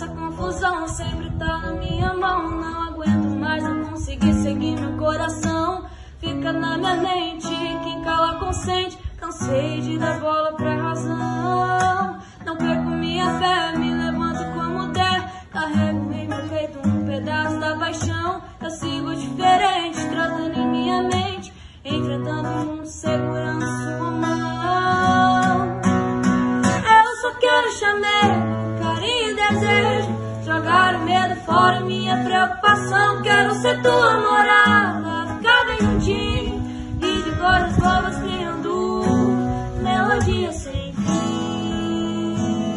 Essa confusão sempre tá na minha mão. Não aguento mais, não consegui seguir meu coração. Fica na minha mente, quem cala consente. Cansei de dar bola pra razão. Não perco minha fé, me levanto como der. Carrego em meu peito um pedaço da paixão. Eu sigo diferente, tratando em minha mente, enfrentando o mundo, segurando sua mão. Eu só quero chamar carinho e desejo, jogar o medo fora, minha preocupação. Quero ser tua morada, ficar bem juntinho e de coisas bobas criando melodia sem fim.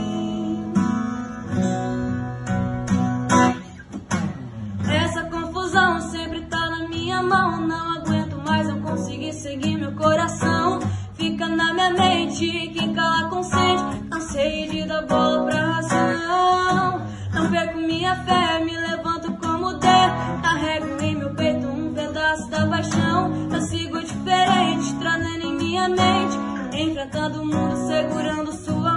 Essa confusão sempre tá na minha mão. Não aguento mais, não consegui seguir meu coração. Fica na minha mente, quem cala consente. Cansei de dar bola pra razão. Não perco minha fé, me levanto como der. Carrego em meu peito um pedaço da paixão. Eu sigo diferente, trazendo em minha mente, enfrentando o mundo, segurando sua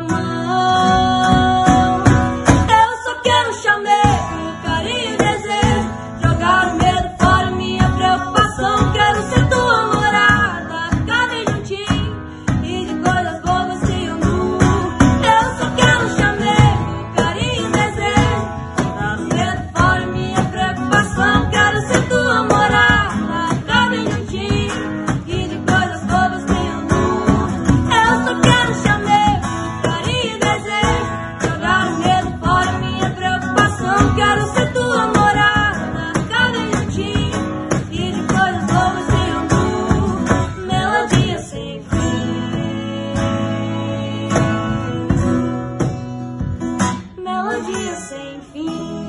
mão. Eu só quero chamar carinho e desejo, jogar o medo fora, minha preocupação. Quero ser tua morada, ficar bem juntinho e de coisas bobas criando. Eu só quero chamar carinho e desejo, jogar o medo fora, minha preocupação. Quero ser tua morada, ficar bem juntinho e de coisas bobas criando. Eu só quero chamar carinho e desejo, jogar o medo fora, minha preocupação. Quero ser tua morada, ficar bem juntinho e de coisas bobas criando melodia sem fim. Melodia sem fim.